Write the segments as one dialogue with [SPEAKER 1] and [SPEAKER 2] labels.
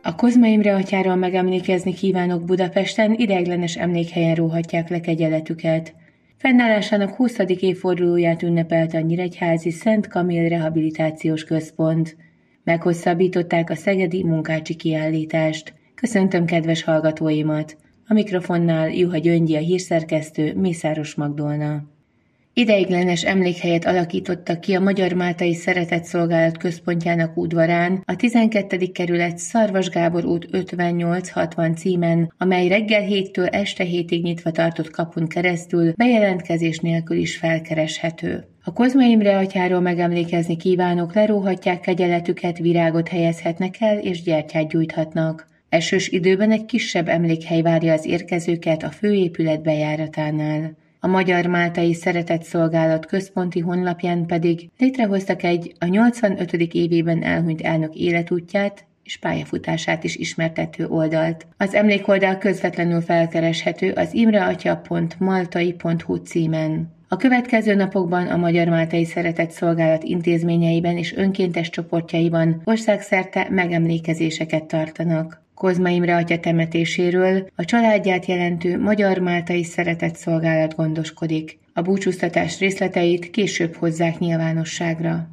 [SPEAKER 1] A Kozma Imre atyáról megemlékezni kívánok Budapesten, ideiglenes emlékhelyen róhatják le kegyeletüket. Fennállásának 20. évfordulóját ünnepelte a nyíregyházi Szent Kamil Rehabilitációs Központ. Meghosszabbították a szegedi munkácsi kiállítást. Köszöntöm kedves hallgatóimat! A mikrofonnál Juha Gyöngyi, a hírszerkesztő, Mészáros Magdolna. Ideiglenes emlékhelyet alakítottak ki a Magyar-Máltai Szeretetszolgálat központjának udvarán, a 12. kerület Szarvas Gábor út 58-60 címen, amely reggel 7-től este 7-ig nyitva tartott kapun keresztül bejelentkezés nélkül is felkereshető. A Kozma Imre atyáról megemlékezni kívánok, leróhatják kegyeletüket, virágot helyezhetnek el és gyertyát gyújthatnak. Esős időben egy kisebb emlékhely várja az érkezőket a főépület bejáratánál. A Magyar-Máltai Szeretetszolgálat központi honlapján pedig létrehoztak egy a 85. évében elhunyt elnök életútját és pályafutását is ismertető oldalt. Az emlékoldal közvetlenül felkereshető az imreatya.maltai.hu címen. A következő napokban a Magyar-Máltai Szeretetszolgálat intézményeiben és önkéntes csoportjaiban országszerte megemlékezéseket tartanak. Kozma Imre atya temetéséről a családját jelentő Magyar-Máltai Szeretetszolgálat gondoskodik. A búcsúztatás részleteit később hozzák nyilvánosságra.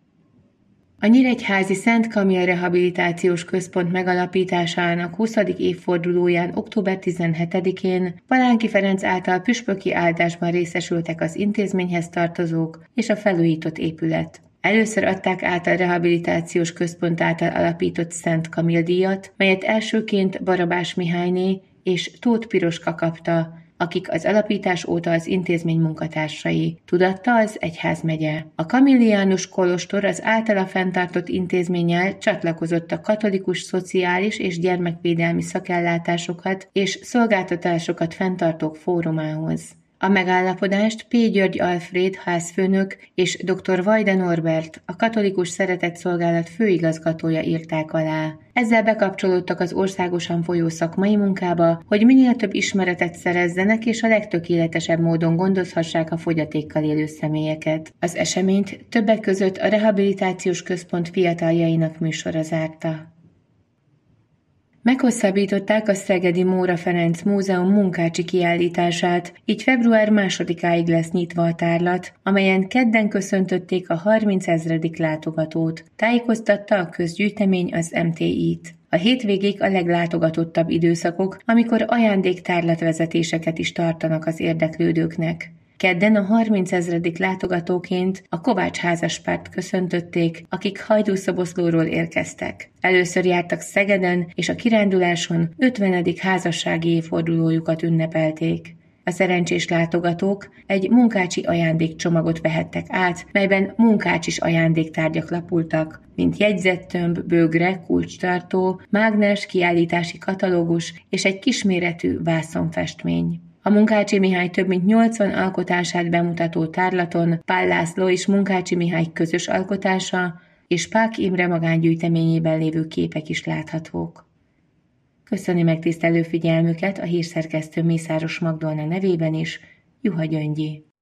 [SPEAKER 1] A nyíregyházi Szent Kamil Rehabilitációs Központ megalapításának 20. évfordulóján október 17-én Palánki Ferenc által püspöki áldásban részesültek az intézményhez tartozók és a felújított épület. Először adták át a Rehabilitációs Központ által alapított Szent Kamil díjat, melyet elsőként Barabás Mihályné és Tóth Piroska kapta, akik az alapítás óta az intézmény munkatársai, tudatta az egyházmegye. A kamilliánus kolostor az általa fenntartott intézménnyel csatlakozott a katolikus szociális és gyermekvédelmi szakellátásokat és szolgáltatásokat fenntartók fórumához. A megállapodást P. György Alfréd házfőnök és dr. Vajda Norbert, a Katolikus Szeretetszolgálat főigazgatója írták alá. Ezzel bekapcsolódtak az országosan folyó szakmai munkába, hogy minél több ismeretet szerezzenek és a legtökéletesebb módon gondozhassák a fogyatékkal élő személyeket. Az eseményt többek között a Rehabilitációs Központ fiataljainak műsora zárta. Meghosszabbították a szegedi Móra Ferenc Múzeum munkácsi kiállítását, így február 2-áig lesz nyitva a tárlat, amelyen kedden köszöntötték a 30 000. látogatót, tájékoztatta a közgyűjtemény az MTI-t. A hétvégék a leglátogatottabb időszakok, amikor ajándéktárlatvezetéseket is tartanak az érdeklődőknek. Kedden a 30 000. látogatóként a Kovács házaspárt köszöntötték, akik Hajdúszoboszlóról érkeztek. Először jártak Szegeden, és a kiránduláson 50. házassági évfordulójukat ünnepelték. A szerencsés látogatók egy munkácsi ajándékcsomagot vehettek át, melyben munkácsis ajándéktárgyak lapultak, mint jegyzettömb, bögre, kulcstartó, mágnes, kiállítási katalógus és egy kisméretű vászonfestmény. A Munkácsi Mihály több mint 80 alkotását bemutató tárlaton Pál László és Munkácsi Mihály közös alkotása és Pák Imre magángyűjteményében lévő képek is láthatók. Köszöni megtisztelő figyelmüket a hírszerkesztő Mészáros Magdolna nevében is, Juha Gyöngyi.